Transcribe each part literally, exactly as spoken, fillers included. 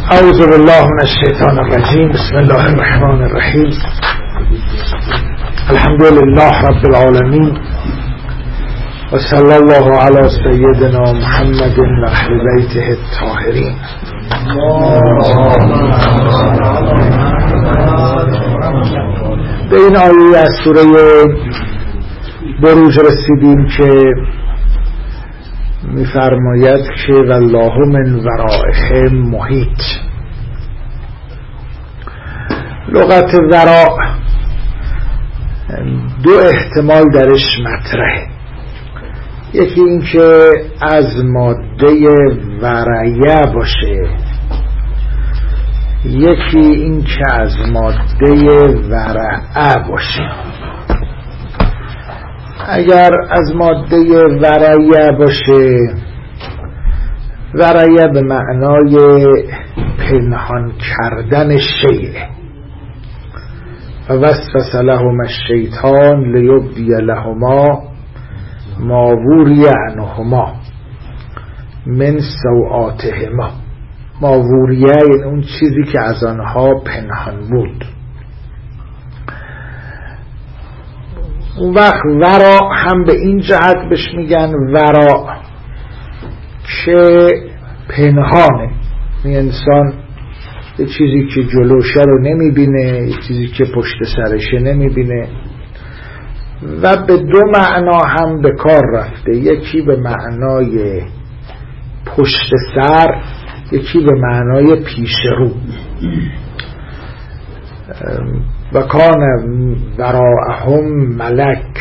اعوذ بالله من الشیطان الرجیم. بسم الله الرحمن الرحیم. الحمد لله رب العالمین و صلی الله علی سیدنا محمد و اهل بیته الطاهرین. به این آیه از سوره بروج رسیدیم که می‌فرماید که والله من ورائهم محیط. لغت وراء دو احتمال درش مطرحه. یکی این که از ماده ورعیه باشه، یکی این که از ماده ورعه باشه. اگر از ماده ورعیه باشه، ورعیه به معنای پنهان کردن شیء. و وسوس لهما الشیطان لیبدی لهما ما وری عنهما من سوآتهما. ما وریه یعنی اون چیزی که از آنها پنهان بود. اون وقت ورا هم به این جهت بهش میگن ورا که پنهانه، این انسان یه چیزی که جلوشه رو نمیبینه، یه چیزی که پشت سرشه نمیبینه. و به دو معنا هم به کار رفته، یکی به معنای پشت سر، یکی به معنای پیش رو. و کان وراءهم ملک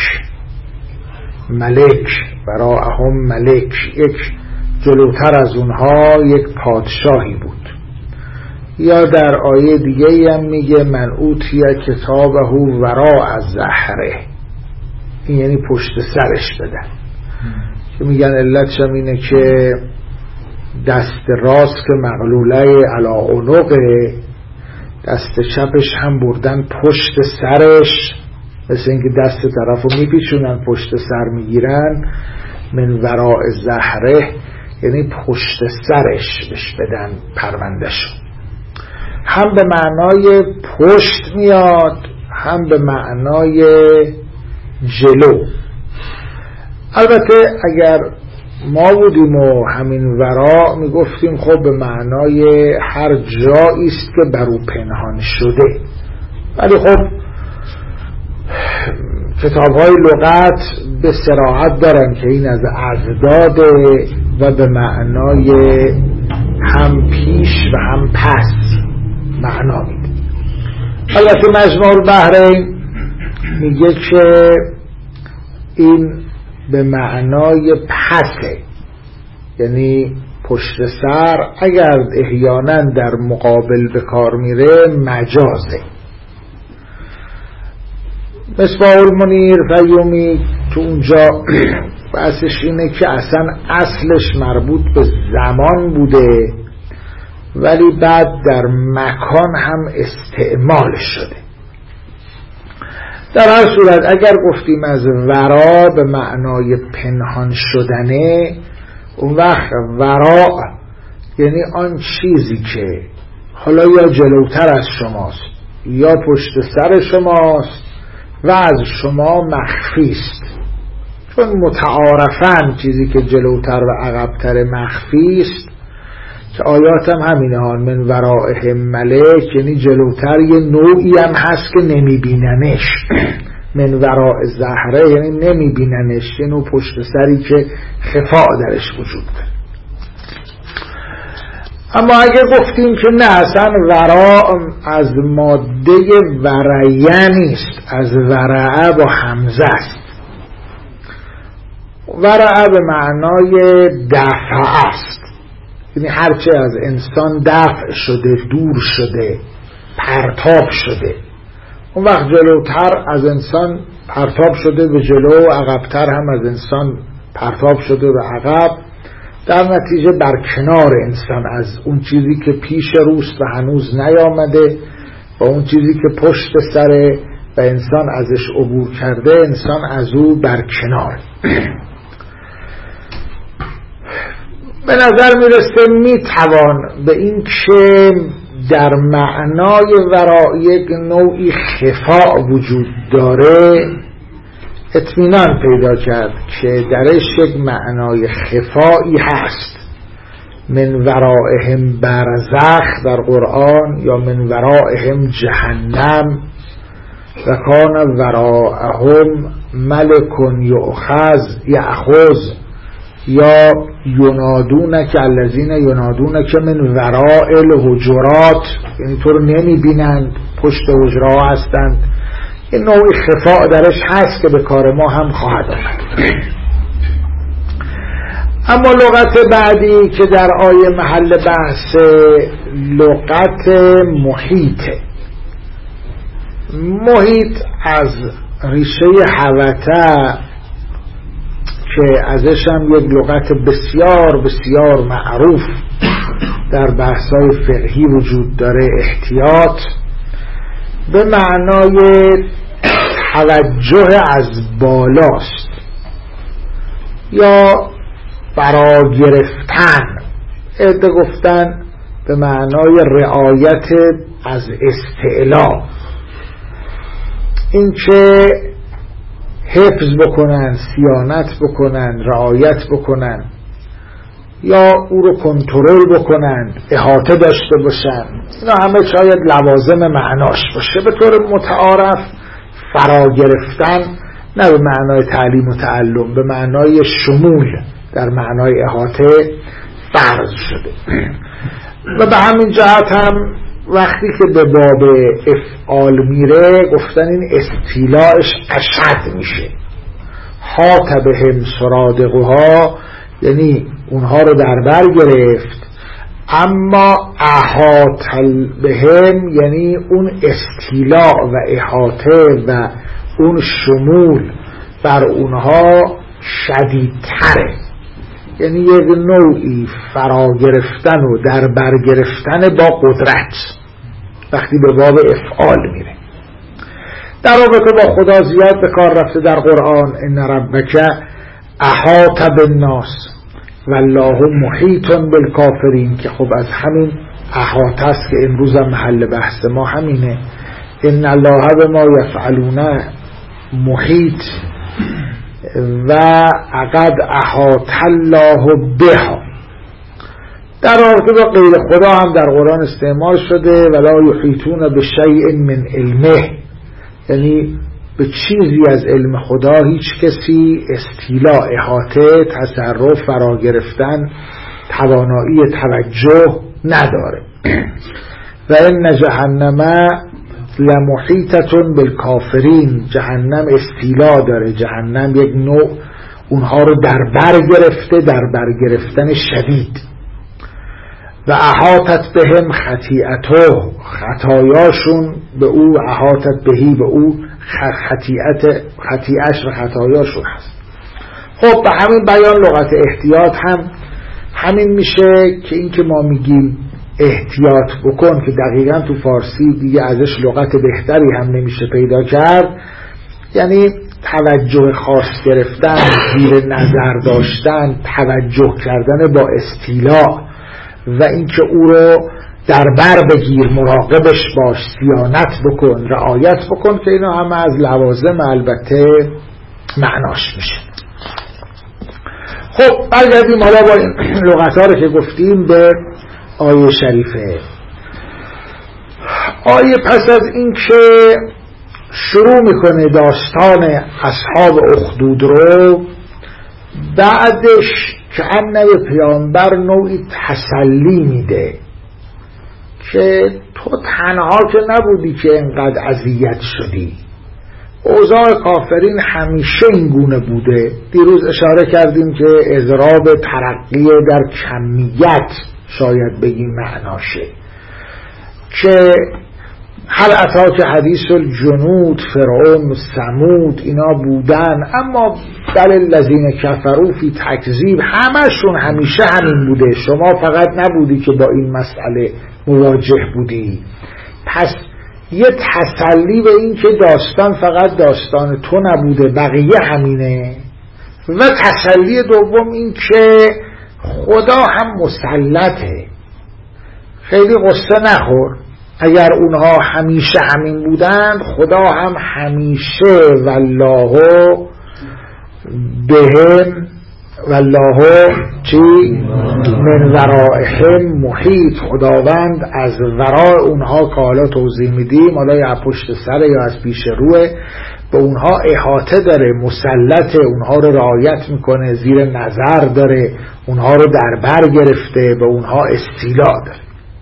ملک وراءهم ملک، یک جلوتر از اونها یک پادشاهی بود. یا در آیه دیگه هم میگه من اوتی کتابه وراء ظهره، این یعنی پشت سرش بدن. که میگن علتش هم اینه که دست راست که مغلوله علی عنقه، دست چپش هم بردن پشت سرش، مثل اینکه دست طرف رو میپیچونن پشت سر میگیرن. من وراء ظهره یعنی پشت سرش بش بدن پروندهشو. هم به معنای پشت میاد، هم به معنای جلو. البته اگر ما بودیم و همین ورا میگفتیم خب به معنای هر جایی است که بر او پنهان شده. ولی خب کتاب‌های لغت به صراحت دارن که این از اضداد و به معنای هم پیش و هم پس معنا میده. البته مجموع البحرین میگه که این به معنای پسه، یعنی پشت سر. اگر احیانا در مقابل به کار میره مجازه. مصباح المنیر فیومی تو اونجا بحثش اینه که اصلا اصلش مربوط به زمان بوده، ولی بعد در مکان هم استعمال شده. در هر صورت اگر گفتیم از ورا به معنای پنهان شدنه، اون وقت ورا یعنی آن چیزی که حالا یا جلوتر از شماست یا پشت سر شماست و از شما مخفی است. چون متعارفاً چیزی که جلوتر و عقبتر مخفی است، که آیات هم همینه ها. من ورائهم ملک یعنی جلوتر یه نوعی هم هست که نمیبیننش. من وراء ظهره یعنی نمیبیننش، یه نوع پشت سری که خفاء درش وجود داره. اما اگه گفتیم که نه، اصلا ورا از ماده ورعیه نیست، از ورعه با همزه است. ورعه به معنای دفع است، یعنی هرچه از انسان دفع شده، دور شده، پرتاب شده. اون وقت جلوتر از انسان پرتاب شده به جلو، عقبتر هم از انسان پرتاب شده به عقب. در نتیجه بر کنار انسان از اون چیزی که پیش روست و هنوز نیامده و اون چیزی که پشت سره و انسان ازش عبور کرده، انسان از او بر کنار. به نظر میرسه میتوان به این که در معنای ورا یک نوعی خفا وجود داره اطمینان پیدا کرد که درش یک معنای خفایی هست. من ورائهم برزخ در قرآن، یا من ورائهم جهنم، و کان وراءهم ملک یؤخذ یأخذ، یا ینادونک الذین ینادونک من وراء الحجرات، یعنی تو رو نمی بینند، پشت حجره هستند. این نوعی خفا درش هست که به کار ما هم خواهد آمد. اما لغت بعدی که در آیه محل بحث لغت محیطه. محیط از ریشه حوته که ازش هم یک لغت بسیار بسیار معروف در بحث‌های فقهی وجود داره، احتیاط، به معنای توجه از بالاست یا فرا گرفتن. عده گفتن به معنای رعایت از استعلا، این که حفظ بکنن، صیانت بکنن، رعایت بکنن، یا او رو کنترل بکنن، احاطه داشته باشن. اینا همه شاید لوازم معناش باشه. به طور متعارف فرا گرفتن نه به معنای تعلیم و تعلم، به معنای شمول، در معنای احاطه فرض شده. و به همین جهت هم وقتی که به باب افعال میره گفتن این استیلاش اشد میشه. حاط بهم سرادقها، یعنی اونها رو در بر گرفت. اما احاط بهم یعنی اون استیلا و احاطه و اون شمول بر اونها شدیدتره، یعنی یک نوعی فرا گرفتن و در بر گرفتن با قدرت وقتی به باب افعال میره. در رابطه با خدا زیاد به کار رفته در قرآن، ان ربک احاط بالناس والله محیط بالکافرین، که خب از همین احاطه است که امروز هم محل بحث ما همینه. ان الله بما یفعلون محیط و عقد احاط الله بها. در رابطه با غیر خدا هم در قرآن استعمال شده ولا یحیطون بشیء من علمه، یعنی به چیزی از علم خدا هیچ کسی استیلا، احاطه، تصرف، فرا گرفتن، توانایی توجه نداره. و ان جهنم لمحیطة بالکافرین، جهنم استیلا داره، جهنم یک نوع اونها رو در بر گرفته، در بر گرفتن شدید. و احاطت بهم خطیئته، خطایاشون به او، احاطت بهی به او، خطیئت خطیئش و خطایاشون هست. خب به همین بیان لغت احتیاط هم همین میشه که این که ما میگیم احتیاط بکن، که دقیقا تو فارسی دیگه ازش لغت بهتری هم نمیشه پیدا کرد، یعنی توجه خاص گرفتن، زیر نظر داشتن، توجه کردن با استیلا و اینکه او رو در بر بگیر، مراقبش باش، صیانت بکن، رعایت بکن، که اینا همه از لوازم البته معناش میشه. خب برگردیم حالا با این لغت ها رو که گفتیم به آیه شریفه. آیه پس از این که شروع میکنه داستان اصحاب اخدود رو، بعدش که انه به پیامبر نوعی تسلی میده که تو تنها که نبودی که اینقدر اذیت شدی، اوضاع کافرین همیشه این گونه بوده. دیروز اشاره کردیم که اضراب ترقی در کمیت شاید بگیم معناشه، که هل اتاک حدیث الجنود، فرعون، ثمود، اینا بودن، اما بل الذین کفروا فی تکذیب، همشون همیشه همین بوده، شما فقط نبودی که با این مسئله مواجه بودی. پس یه تسلی به این که داستان فقط داستان تو نبوده، بقیه همینه. و تسلی دوم این که خدا هم مسلطه، خیلی قصه نخور. اگر اونها همیشه همین بودند خدا هم همیشه والله بهم والله چی من ورائهم محیط، خداوند از ورای اونها که حالا توضیح میدیم، حالا یا پشت سر یا از پیش روه، به اونها احاطه داره، مسلطه، اونها رو رعایت میکنه، زیر نظر داره، اونها رو در بر گرفته، به اونها استیلا داره.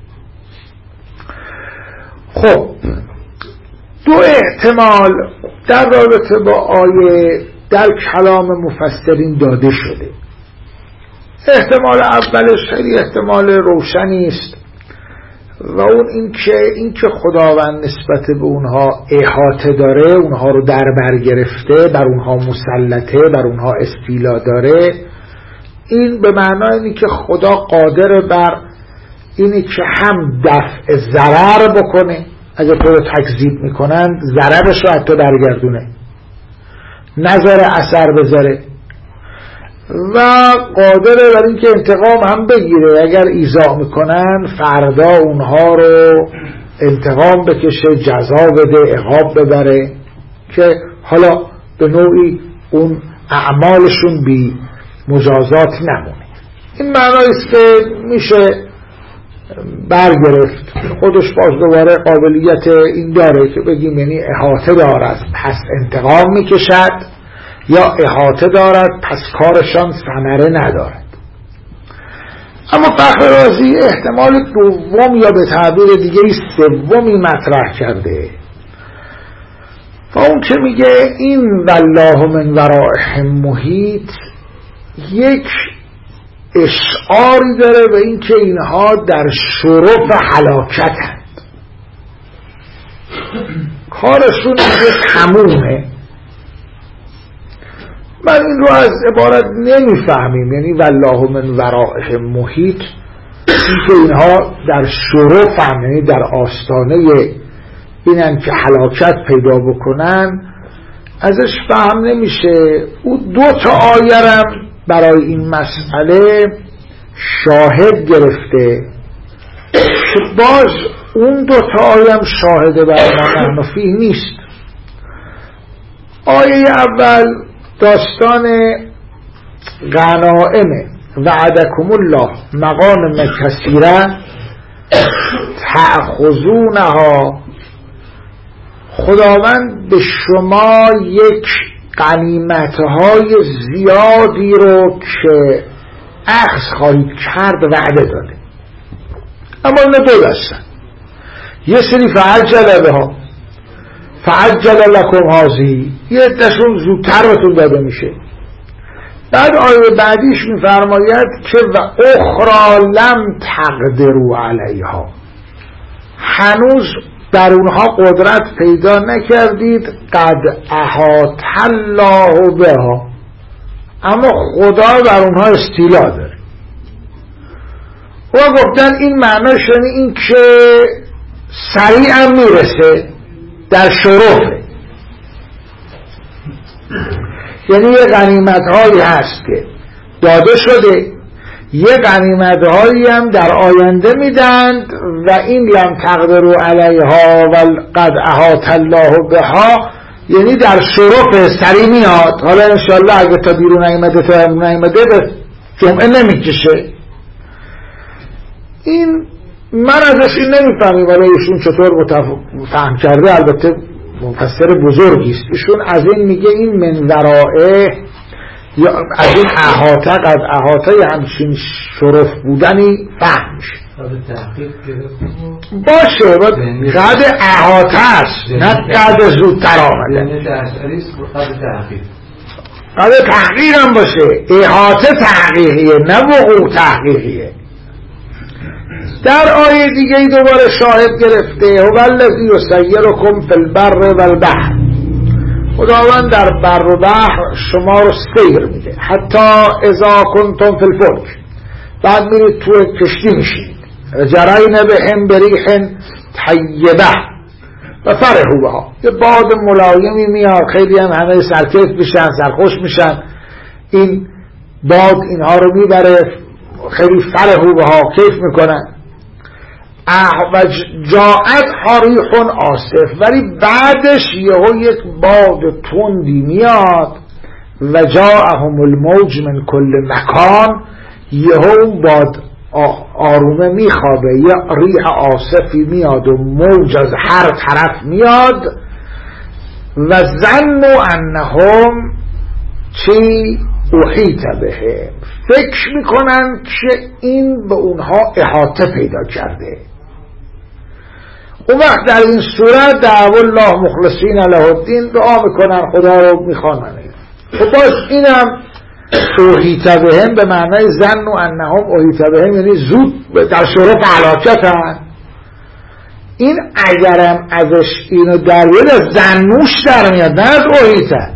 خب دو احتمال در رابطه با آیه در کلام مفسرین داده شده. احتمال اولش خیلی احتمال روشنی است و اون این که این که خداوند نسبت به اونها احاطه داره، اونها رو در بر گرفته، بر اونها مسلطه، بر اونها استیلا داره، این به معنای اینی که خدا قادر بر اینی که هم دفع ضرر بکنه، اگه تو رو تکذیب میکنن ضررش رو حتی برگردونه، نظر اثر بذاره، و قادره بر این که انتقام هم بگیره، اگر ایذا میکنن فردا اونها رو انتقام بکشه، جزا بده، عقاب ببره، که حالا به نوعی اون اعمالشون بی مجازات نمونه. این معنایست که میشه برگرفت، خودش باز دوباره قابلیت این داره که بگیم یعنی احاطه دارد پس انتقام میکشد، یا احاطه دارد پس کارشان ثمره ندارد. اما فخر رازی احتمال دوم یا به تعبیر دیگه سومی مطرح کرده و اون که میگه این والله من ورائهم محیط یک اشعاری داره به این که اینها در شرف هلاکتند، کارشون دیگه تمومه. من این رو از عبارت نمیفهمیم، یعنی والله من ورائهم محیط، این که اینها در شرف هم، یعنی در آستانه اینن که هلاکت پیدا بکنن، ازش فهم نمیشه. او دو تا آیرم برای این مسئله شاهد گرفته که باز اون دو تا آیم شاهد بر ما نحنفی نیست. آیه اول داستان غنائمه، وعدکم الله مغانم کثیره تأخذونها، خداوند به شما یک غنیمت‌های زیادی رو که اخذ خواهید کرد وعده داده. اما اینا دو دستن، یه سری فعجل بها فعجل لکم هذی، یه دشون زودتر بهتون داده میشه. بعد آیه بعدیش میفرماید که و اخرى لم تقدروا علیها، هنوز در اونها قدرت پیدا نکردید، قد احاط الله بها، اما خدا در اونها استیلا داره. و گفتن این معناش یعنی این که سریعا میرسه، در شرفه، یعنی یه غنیمت هایی هست که داده شده، یه غنیمت هایی هم در آینده میدند و این لم تقدروا علیها و قد احاط الله بها، یعنی در شرف سری میاد. حالا انشالله اگه تا بیرون نیامده تا بیرون نیامده به جمعه نمیکشه. این من ازش این نمیفهمیم ولی ایشون چطور فهم کرده، البته مفسر بزرگی است. ایشون از این میگه این من ورائه، یا از این احاطه، قد احاطه همچین شرف بودنی فهم میشه. باشه قد احاطه است، نه قد زودتر آمده. قد تحقیق هم باشه، احاطه تحقیقیه نه وقوع تحقیقیه. در آیه دیگه ای دوباره شاهد گرفته، هو الذی یسیرکم فی البر والبحر، خداوند در بر و بحر شما رو سیر میده، حتی اذا کنتم فی الفلک، بعد میرید تو کشتی میشید، جرین بهم بریح طیبه و فرحوا بها، یه باد ملایمی میاد، خیلی هم همه سرکیف میشن، سرخوش میشن، این باد اینها رو میبره خیلی فرحو بها کیف میکنن. و جاءت حریح عاصف، ولی بعدش یهو یک باد تندی میاد. و جاءهم الموج من کل مکان، یهو اون باد آرومه میخوابه، یه ریح عاصفی میاد و موج از هر طرف میاد. و ظنوا انهم چی احیط بهم، فکر میکنن که این به اونها احاطه پیدا کرده. اون وقت در این صورت دعوا الله مخلصین له الدین دعا میکنن، خدا رو میخوانن. خب باز اینم احیط بهم به معنای ظنوا انهم احیط بهم، یعنی زود در شرف هلاکتن. این اگرم ازش اینو در بیاد از ظنوش در میاد، نه از احیطه.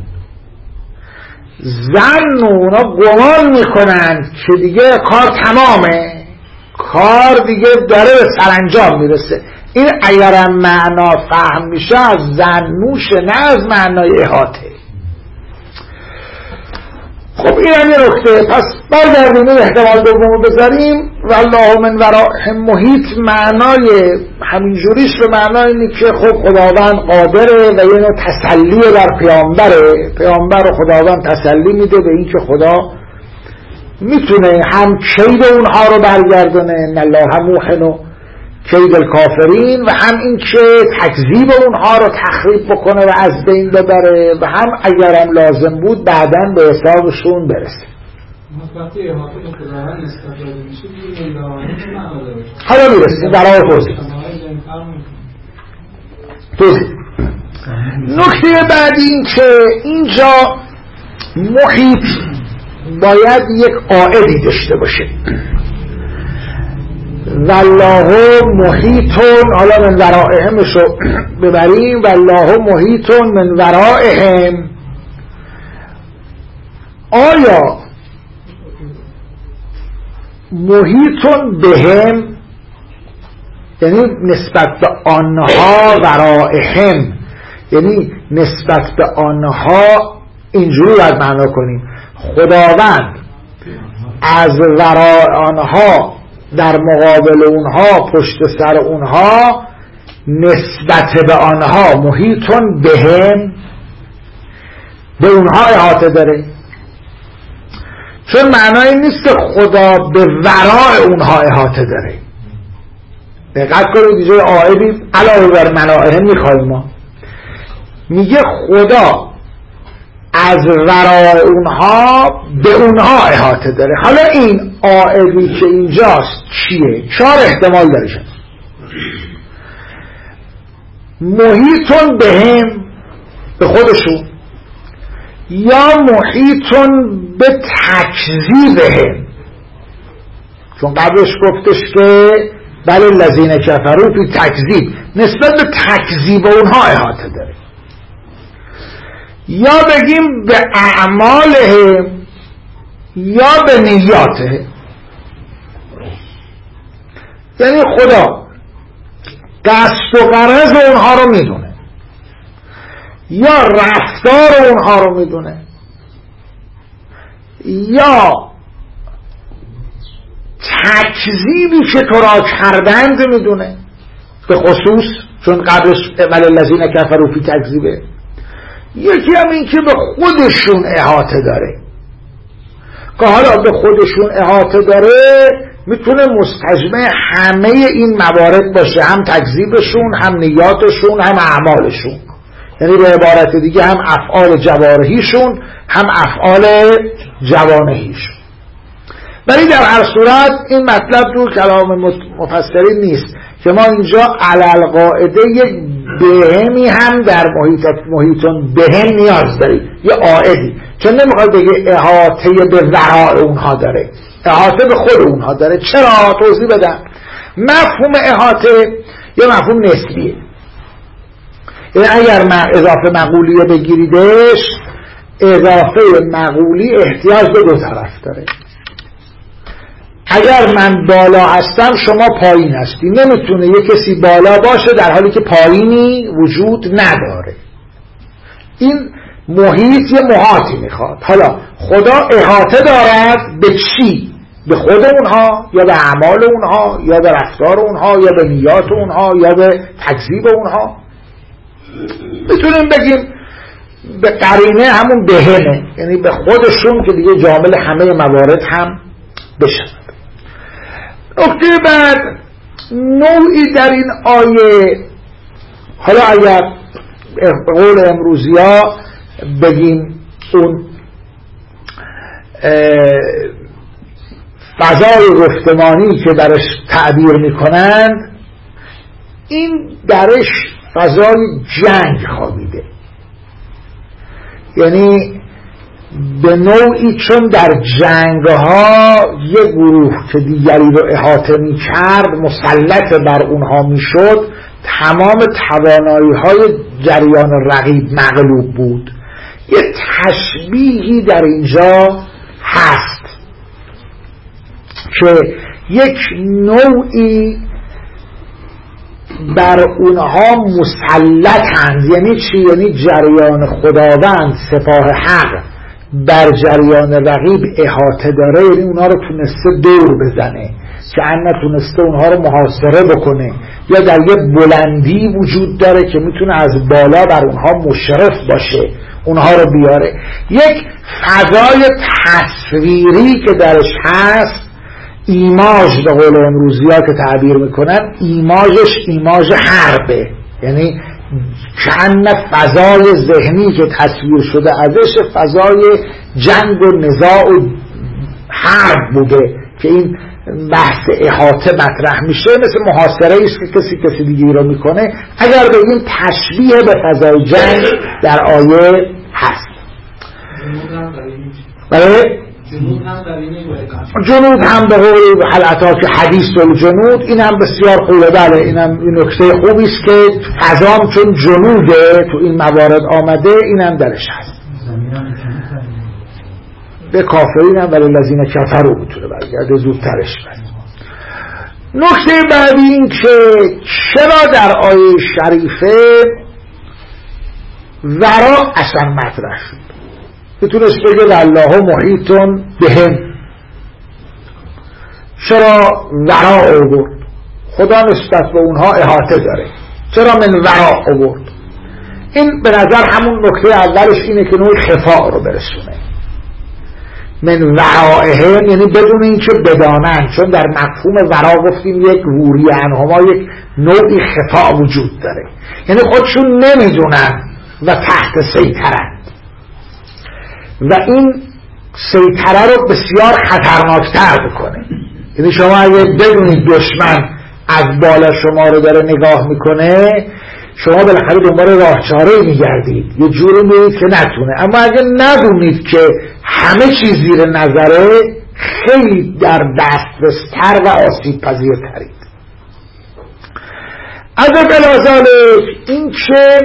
ظن اونا گمان میکنند که دیگه کار تمامه، کار دیگه داره به سرانجام میرسه. این اگرم معنا فهم میشه از ظنوش، نه از معنای احاطه. خب این هم یه نکته. پس برگردیم احتمال دومو بذاریم. والله من ورائهم محیط، معنای همینجوریش به معنای اینه که خب خداوند قادره و یه نوع تسلی بر پیامبره. پیامبر رو خداوند تسلی میده به این که خدا میتونه هم کید اونها رو برگردونه، ان الله موهن کید الکافرین، و هم این که تکذیب اونها رو تخریب بکنه و از بین ببره، و هم اگرم لازم بود بعداً به حسابشون برسه. وقتی احاطه به خداوند نسبت داده میشه دیگه نگاهانه چه معنا داره؟ حالا میرسیم برای توضیح. توضیح. نکته بعدی این که اینجا محیط باید یک قاعدی داشته باشه. والله محیطون، حالا من ورائهمشو ببریم، والله محیطون من ورائهم. آیا محیطون بهم یعنی نسبت به آنها، ورائهم یعنی نسبت به آنها اینجوری باید معنا کنیم، خداوند از ورای آنها در مقابل اونها، پشت سر اونها، نسبت به آنها محیطون بهم، به اونها احاطه داره. چون معنای نیست که خدا به ورای اونها احاطه داره. دقت کنید اینجا آیدی علاوه بر منائه میخوایم، ما میگه خدا از ورای اونها به اونها احاطه داره. حالا این آیدی که اینجاست چیه؟ چهار احتمال داره شد. محیطون بهم به خودشون، یا محیطون به تکذیبهم، چون قبلش گفتش که بله الذین کفروا فی تکذیب، نسبت به تکذیب اونها احاطه داره. یا بگیم به اعمالهم یا به نیاتهم، یعنی خدا قصد و غرض اونها رو میدونه، یا رفتار اونها رو میدونه، یا تکذیبی که تو را کردند میدونه، به خصوص چون قبلش ولی الذین کفروا فی تکذیبه. یکی هم این که به خودشون احاطه داره، که حالا به خودشون احاطه داره میتونه مستجمع همه این موارد باشه، هم تکذیبشون، هم نیاتشون، هم اعمالشون، یعنی به عبارت دیگه هم افعال جوارحیشون هم افعال جوانحیشون. ولی در هر صورت این مطلب رو کلام مفسرین نیست که ما اینجا علل قاعده یک بهمی هم در محیطون بهم نیاز داریم، یه عائدی، چون نمیخواد بگه احاطه به ورای اونها داره، احاطه به خود اونها داره. چرا؟ توضیح بدم. مفهوم احاطه یه مفهوم نسبیه، یعنی اگر من اضافه مقولیه بگیریدش، اضافه مقولی احتیاج به دو طرف داره. اگر من بالا هستم شما پایین هستی، نمیتونه یه کسی بالا باشه در حالی که پایینی وجود نداره. این محیط یه محاطی میخواد. حالا خدا احاطه دارد به چی؟ به خود اونها یا به اعمال اونها یا به رفتار اونها یا به نیات اونها یا به تکذیب اونها. میتونیم بگیم به قرینه همون بهمه، یعنی به خودشون که دیگه جامل همه موارد هم بشن. نکته بعد، نوعی در این آیه، حالا اگر به قول امروزی ها بگیم اون فضای گفتمانی که درش تعبیر میکنند، این درش فضای جنگ خوابیده، یعنی به نوعی چون در جنگها یک گروه که دیگری رو احاطه میکرد مسلط بر اونها میشد، تمام توانایی های جریان رقیب مغلوب بود. یه تشبیهی در اینجا هست که یک نوعی بر اونها مسلطند. یعنی چی؟ یعنی جریان خداوند، سپاه حق بر جریان رقیب احاطه داره، یعنی اونها رو تونسته دور بزنه، که ان تونسته اونها رو محاصره بکنه، یا در یه بلندی وجود داره که میتونه از بالا بر اونها مشرف باشه، اونها رو بیاره. یک فضای تصویری که درش هست، ایماژ به قول امروزی ها که تعبیر میکنن، ایماژش ایماژ حربه، یعنی چند فضای ذهنی که تصویر شده ازش فضای جنگ و نزاع و حرب بوده که این بحث احاطه مطرح میشه، مثل محاصره است که کسی کسی دیگه رو میکنه. اگر بگیم تشبیه به فضای جنگ در آیه هست. بله؟ جنود هم به قول حلعتا که حدیث الجنود، این هم بسیار خوبه. بله این هم نکته خوبی است که فضام چون جنوده تو این موارد آمده، این هم درش هست. به کافرین هم ولی لذین کفروا میتونه برگرده زودترش برد. نکته بعدی این که چرا در آیه شریفه ورا اصلا مطرح شد؟ بتونست بگه الله محیطون بهم، چرا ورا آورد؟ خدا نسبت به اونها احاطه داره، چرا من ورا آورد؟ این به نظر همون نکته اولش اینه که نوع خفا رو برسونه. من ورائهم یعنی بدون این که بدانن، چون در مفهوم ورا گفتیم یک ووری عنهما، یک نوعی خفا وجود داره، یعنی خودشون نمیدونن و تحت سیطرن، و این سیطره رو بسیار خطرناکتر بکنه. یعنی شما اگه بدونید دشمن از بالا شما رو داره نگاه میکنه، شما بالاخره دنبال راه چاره میگردید، یه جوری میرید که نتونه. اما اگه ندونید که همه چیز زیر نظره، خیلی در دسترستر و آسیب پذیرترید. از بلازال این که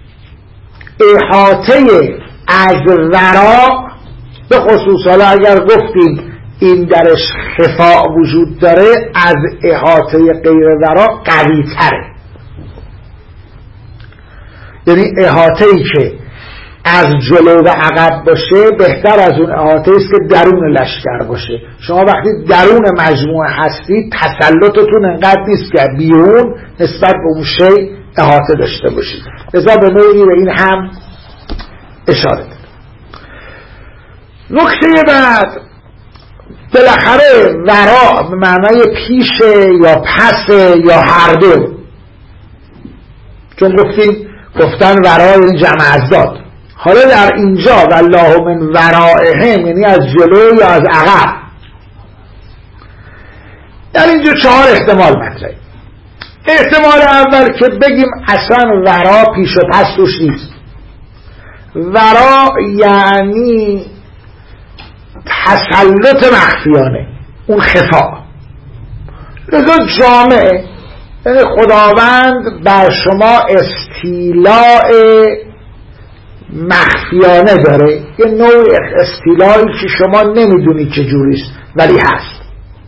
احاطه از ورا، به خصوص حالا اگر گفتیم این درش خفا وجود داره، از احاطه غیر ورا قوی تره. یعنی احاطه‌ای که از جلو و عقب باشه بهتر از اون احاطه است که درون لشکر باشه. شما وقتی درون مجموعه هستید تسلطتون انقدر نیست که بیرون نسبت به اون شی احاطه داشته باشید. لذا به نوعی به این هم اشاره داره. نکته بعد، بالاخره ورا به معنای پیش یا پس یا هر دو، چون گفتیم گفتن ورا یعنی جمع ازداد. حالا در اینجا والله من ورائهم یعنی از جلو یا از عقب. در اینجا چهار احتمال مطرحه. احتمال اول که بگیم اصلا ورا پیش و پس توش نیست. ورا یعنی تسلط مخفیانه، اون خفا. لذا جامعه یعنی خداوند بر شما استیلاء مخفیانه داره، یه نوع استیلایی که شما نمیدونید چجوریست ولی هست.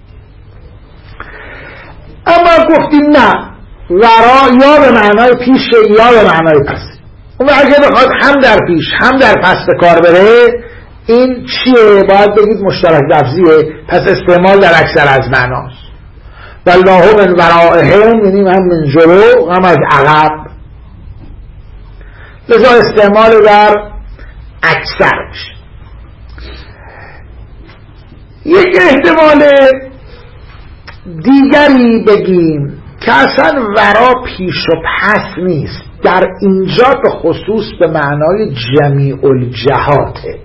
اما گفتیم نه، ورا یا به معنای پیشه یا به معنای پس. اون اگه بخواد هم در پیش هم در پس به کار بره، این چیه؟ باید بگید مشترک لفظیه، پس استعمال در اکثر از معناست. والله من ورائهم یعنی هم من جلو هم از عقب، لذا استعمال در اکثر میشه. یک احتمال دیگری بگیم که اصلا ورا پیش و پس نیست، در اینجا به خصوص به معنای جمیع الجهاته،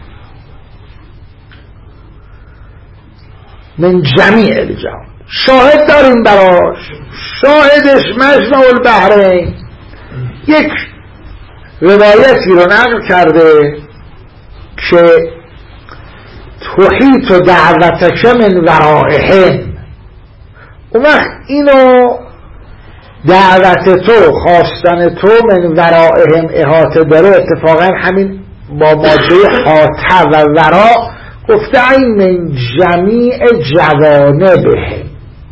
من جمیع الجهات. شاهد داریم براش، شاهدش مجمع البحرین یک روایتی رو نقل کرده که تحیط و دعوتک من ورائهم. اون وقت اینو دعوت تو، خواستن تو من ورائهم احاطه داره، اتفاقا همین با ماده حاطه و ورا گفته این من جمیع جوانبه.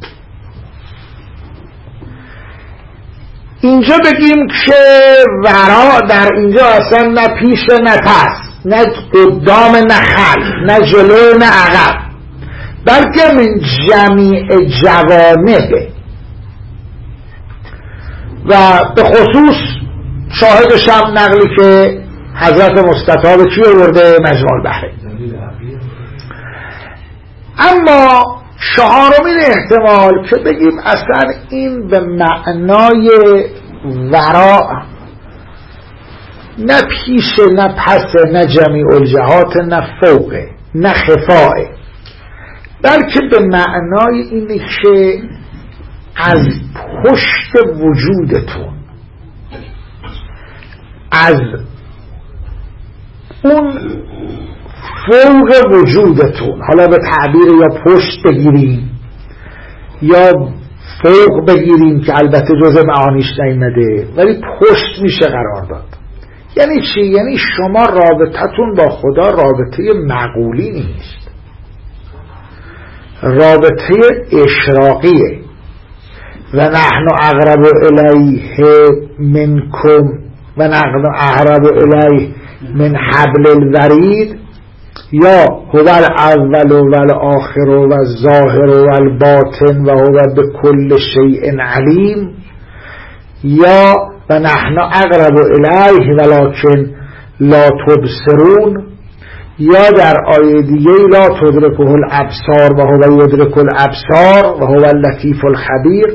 اینجا بگیم که ورا در اینجا اصلا نه پیش نه پس، نه قدام نه خلف، نه جلو نه عقب، بلکه من جمیع جوانبه. و به خصوص شاهدش هم نقلی که حضرت مستطاب چی آورده؟ مجمع البحرین. اما چهارمین احتمال که بگیم اصلا این به معنای وراء، نه پیش نه پس، نه جمیع الجهات، نه فوقه، نه خفاه، بلکه به معنای اینه که از پشت وجودتون، از اون فوق وجودتون، حالا به تعبیر یا پشت بگیریم یا فوق بگیریم که البته جزء معانیش نیامده، ولی پشت میشه قرار داد. یعنی چی؟ یعنی شما رابطتون با خدا رابطه معقولی نیست، رابطه اشراقیه. و نحن اقرب الیه منکم و نحن اقرب الیه من حبل الورید، یا هو الاول و الاخر و الظاهر و الباطن و هو بكل شیء علیم، یا و نحن اقرب الیه ولکن لا تبصرون، یا در آیه دیگه لا تدرکه الابصار و هو یدرک الابصار و هو اللطیف الخبیر.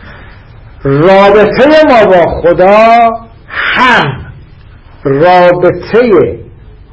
رابطه ما با خدا هم رابطه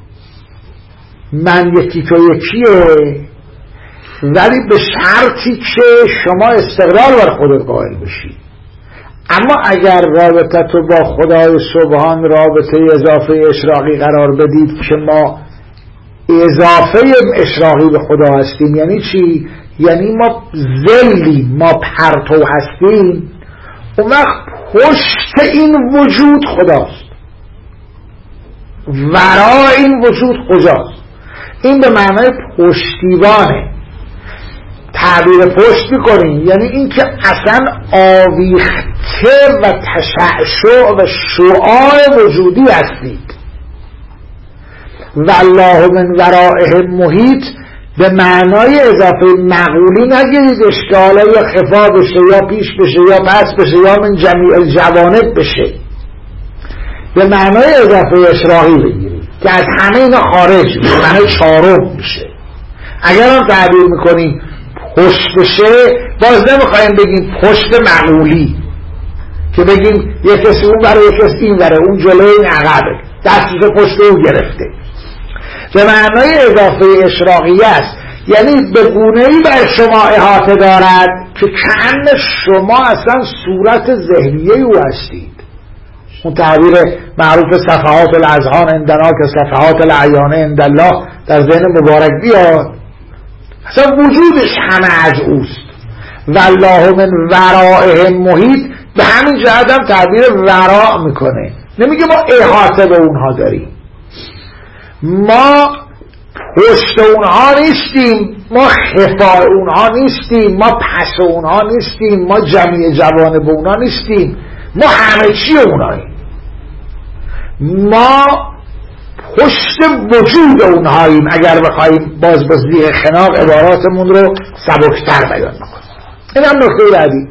من یکی تو یکیه، ولی به شرطی که شما استقلال بر خودت قائل بشی. اما اگر رابطه تو با خدای سبحان رابطه اضافه اشراقی قرار بدید که ما اضافه اشراقی به خدا هستیم، یعنی چی؟ یعنی ما ذلیم، ما پرتو هستیم، اون وقت پشت این وجود خداست، ورای این وجود کجاست؟ این به معنای پشتیبانه. تعبیر پشت میکنیم یعنی این که اصلا آویخته و تشعشع و شعاع وجودی هستید. والله من ورائهم محیط به معنای اضافه مقولی نگیرید اشکالا یا خفا بشه یا پیش بشه یا پس بشه یا من جمیع الجوانب بشه، به معنای اضافه اشراقی بگیرید که از همه اینا خارج میشه، به معنای چهارم میشه. اگر هم تعبیر میکنیم پشت بشه، باز نمیخوایم بگیم پشت مقولی که بگیم یک کسی اون بره یک کسی این بره، اون جلوی این عقبه، دستش پشت او گرفته. به معنای اضافه اشراقی است، یعنی به گونه‌ای بر شما احاطه دارد که کأن شما اصلا صورت ذهنیه او هستید. اون تعبیر معروف صفحات الاذهان عندنا که صفحات العیان عند الله در ذهن مبارک بیاد، اصلا وجودش همه از اوست. والله من ورائهم محیط، به همین جهت هم تعبیر ورا میکنه، نمیگه ما احاطه به اونها داریم، ما پشت اونها نیستیم، ما خفای اونها نیستیم، ما پس اونها نیستیم، ما جمیع جوانب اونها نیستیم، ما همه چی اونهاییم. ما پشت وجود اونهاییم اگر بخوایم باز با زیر خناق عباراتمون رو سبکتر بیان بکنیم. این هم نکته بعدی.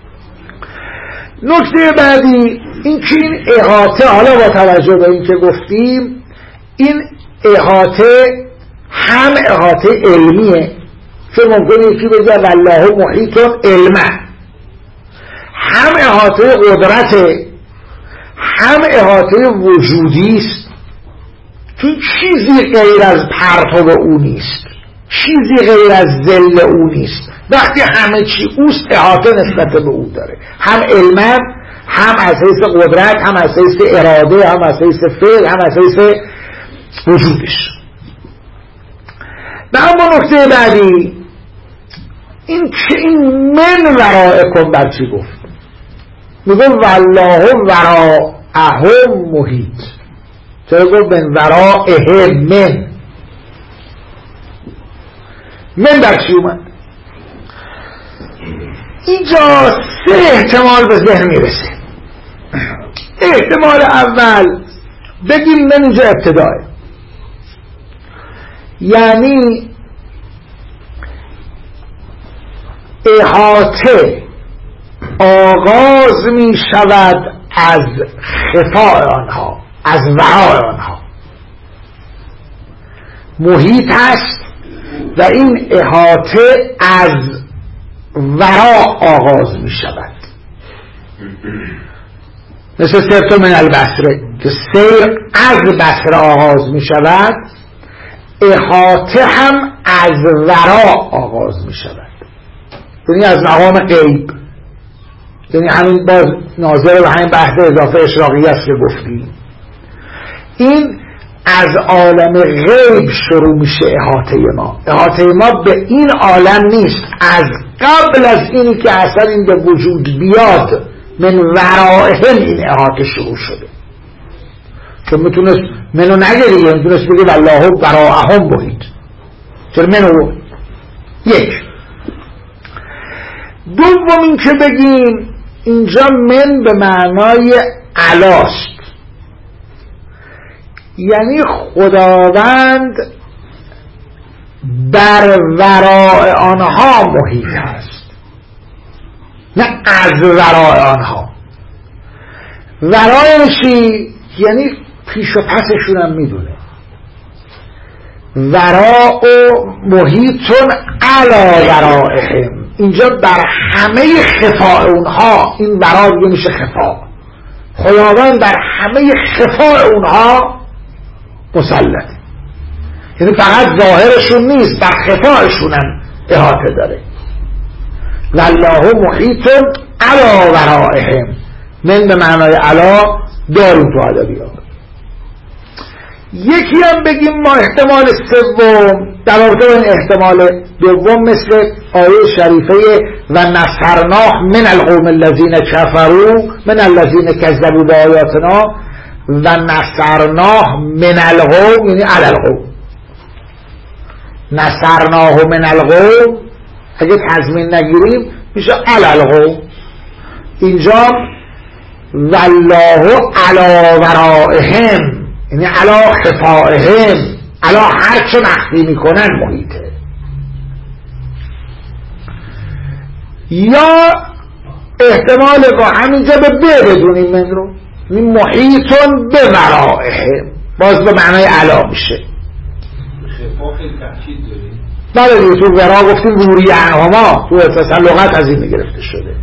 نکته بعدی این که این احاطه، حالا با توجه به این که گفتیم این احاطه هم احاطه علمیه که ممکنه یکی بگه والله محیط علمه، هم احاطه قدرته، هم احاطه وجودی است که چیزی غیر از پرتاب او نیست، چیزی غیر از ذل او نیست. وقتی همه چی اوست احاطه نسبت به او داره، هم علم، هم از حیث قدرت، هم از حیث اراده، هم از حیث فعل، هم از حیث وجودش. و اما نکته بعدی این که این من ورائکم بر چی گفت؟ میگه والله وراءهم محیط. چرا گفت من ورائهم؟ من من بر چی اومد؟ اینجا سه احتمال به ذهن میرسه. احتمال اول بگیم من اینجا ابتداه، یعنی احاطه آغاز می شود از خفاء آنها، از ورای آنها. محیط هست و این احاطه از ورا آغاز می شود، مثل سرت من البصره که سیر از بصره آغاز می شود، احاطه هم از ورا آغاز می شود، یعنی از مقام غیب. یعنی همین باز ناظر به همین بحث اضافه اشراقی است که گفتیم، این از عالم غیب شروع میشه. احاطه ما احاطه ما به این عالم نیست، از قبل از اینی که اصلا این به وجود بیاد من ورائهم این احاطه شروع شده. چون میتونست منو نگریه، میتونست بگه والله وراءهم محیط. چرا منو؟ یک. دوم این که بگیم اینجا من به معنای علاست، یعنی خداوند بر وراء آنها محیط است، نه از وراء آنها. ورایشی یعنی پیش و پسشون هم میدونه. وراء و محیطون علی ورائهم، اینجا بر همه خفاء اونها، این ورا دیگه میشه خفاء. خداوند بر همه خفاء اونها مسلط، یعنی فقط ظاهرشون نیست، بر خفاءشون هم احاطه داره. والله محیط علی ورائهم، من به معنای علا داریم تو ادبیات. یکی هم بگیم ما احتمال سوم در رابطه با این احتمال دوم مثل آیه شریفه و نصرناه من القوم الذین کفروا من الذین کذبوا بآیاتنا و نصرناه من القوم، یعنی علی القوم. نصرناه من القوم اگه تضمین نگیریم میشه علی القوم. اینجا والله علی ورائهم، یعنی علا خفائهم، علا هر چه مخفی میکنن محیطه. یا احتمال با همینجا به ب بدونیم من رو، یعنی محیطون به ورائهم، باز به معنای علا میشه. خفا خیلی تأکید داریم. بله دیگه تو ورا گفتیم روری انهما، تو اتصال لغت از این گرفته شده.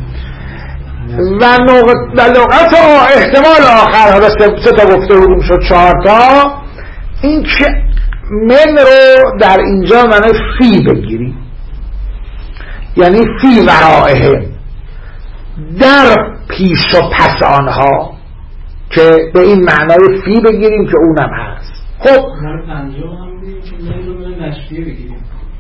و لغت احتمال آخر، حالا سه تا گفته بودیم شد چهار تا، این که من رو در اینجا معنی فی بگیریم، یعنی فی ورائهم، در پیش و پس آنها، که به این معنای فی بگیریم که اونم هست. خب من پنجم هم بگیریم که من رو من نشریه بگیریم،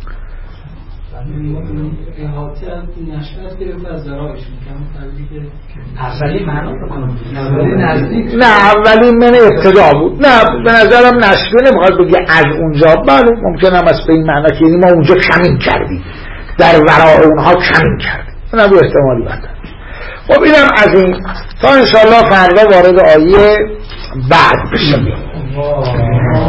احاطه از نشأت گرفت از ذرایشون که تبدیل اولی معنا بکنم، اولی نزدیک، نه اولی من ابتدا بود. نه به نظرم نشریه نمیخواد بگه از اونجا، بله ممکن هم از به این معنا که ما اونجا کمین کردیم، در وراء اونها کمین کردیم، اون هم احتمالی بده. خب اینم از این، تا انشاءالله فردا وارد آیه بعد بشیم. وای